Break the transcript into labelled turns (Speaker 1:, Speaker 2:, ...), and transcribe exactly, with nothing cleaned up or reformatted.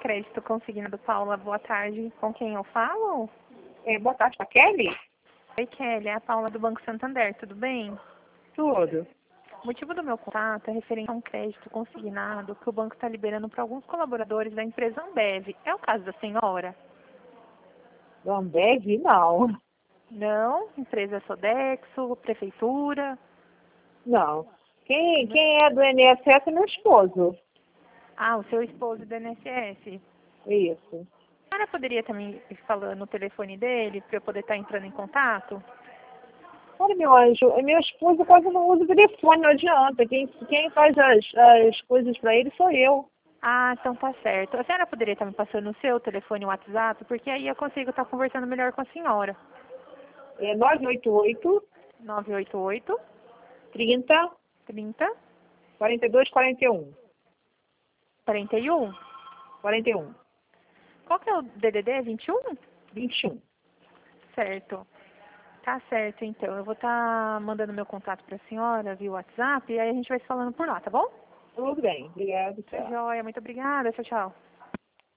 Speaker 1: Crédito Consignado, Paula. Boa tarde. Com quem eu falo?
Speaker 2: É, boa tarde, a Kelly?
Speaker 1: Oi, Kelly. É a Paula do Banco Santander. Tudo bem?
Speaker 2: Tudo.
Speaker 1: O motivo do meu contato é referente a um crédito consignado que o banco está liberando para alguns colaboradores da empresa Ambev. É o caso da senhora?
Speaker 2: Do Ambev, não.
Speaker 1: Não? Empresa Sodexo, prefeitura?
Speaker 2: Não. Quem, quem é do I N S S é meu esposo.
Speaker 1: Ah, o seu esposo do I N S S.
Speaker 2: Isso.
Speaker 1: A senhora poderia também falar no telefone dele para eu poder estar entrando em contato?
Speaker 2: Olha, meu anjo, meu esposo quase não usa o telefone, não adianta. Quem, quem faz as, as coisas pra ele sou eu.
Speaker 1: Ah, então tá certo. A senhora poderia estar me passando o seu telefone e o WhatsApp, porque aí eu consigo estar conversando melhor com a senhora.
Speaker 2: É nove oito oito,
Speaker 1: nove oito oito,
Speaker 2: trinta,
Speaker 1: trinta,
Speaker 2: quarenta e dois, quarenta e um.
Speaker 1: quarenta e um.
Speaker 2: quarenta e um.
Speaker 1: Qual que é o D D D? vinte e um?
Speaker 2: vinte e um.
Speaker 1: Certo. Tá certo, então. Eu vou estar mandando meu contato para a senhora via WhatsApp e aí a gente vai se falando por lá, tá bom?
Speaker 2: Tudo bem. Obrigada,
Speaker 1: Tá
Speaker 2: tchau.
Speaker 1: joia. Muito obrigada. Tchau, tchau.